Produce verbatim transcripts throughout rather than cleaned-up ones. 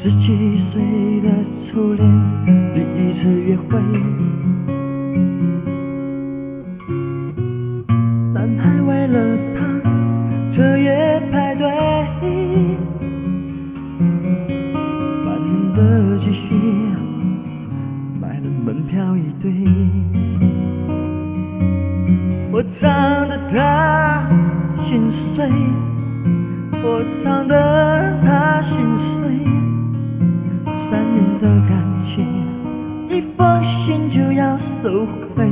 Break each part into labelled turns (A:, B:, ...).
A: 十七岁的初恋，第一次约会，男孩为了她彻夜排队，半年的积蓄买了门票一对。我唱得她心碎，我唱得她心碎，三年的感情，一封信就要收回。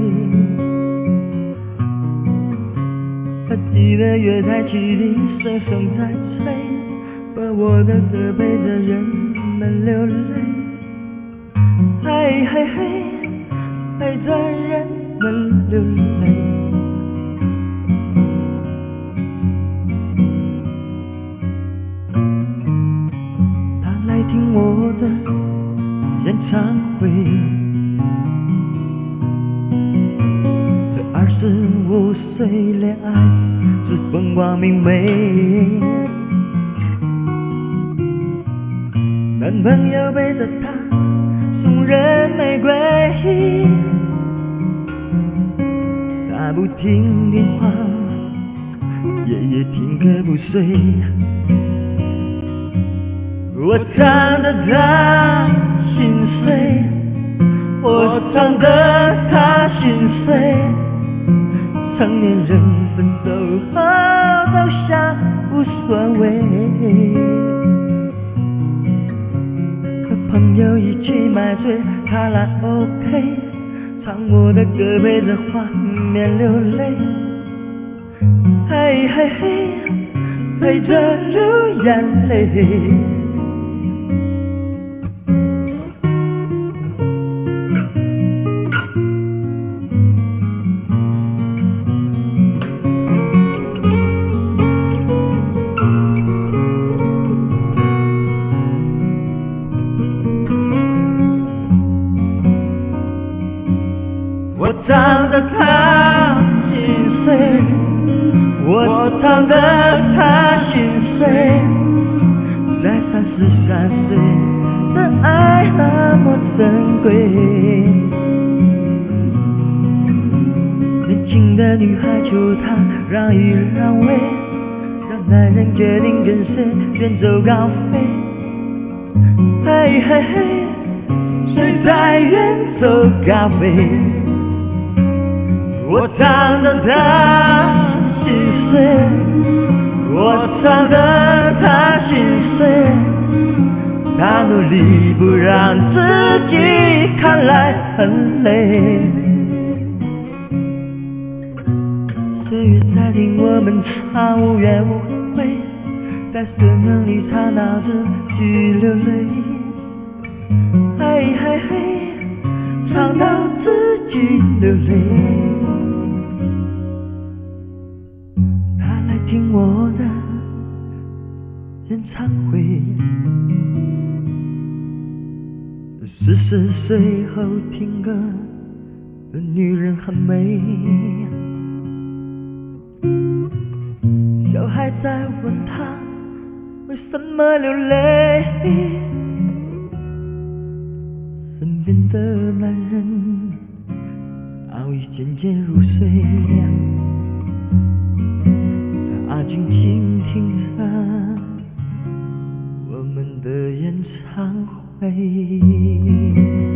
A: 还记得月台汽笛声声在催，把我的歌陪着人们流泪，嘿嘿嘿，陪着人们流泪。听我的演唱会，这二十五岁恋爱是风光明媚，男朋友背着她送人玫瑰，她不听电话，夜夜听歌不睡。我唱得她心碎，我唱得她心碎，成年人分手后都想无所谓，和朋友一起买醉卡拉 OK， 唱我的歌陪着画面流泪，嘿嘿嘿，陪着流眼泪。我唱得她心碎，我唱得她心碎，在三十三岁的爱那么珍贵，年轻的女孩求他让一让位，让男人决定跟谁远走高飞，嘿嘿嘿，谁在远走高飞？我唱得她心碎，我唱得她心碎，她努力不让自己看来很累。岁月在听我们唱无怨无悔，在森林里唱到自己流泪，嘿嘿嘿，唱到自己流泪。听我的演唱会，四十岁后听歌的女人很美，小孩在问她为什么流泪，身边的男人早已渐渐入睡，他静静听着我们的演唱会。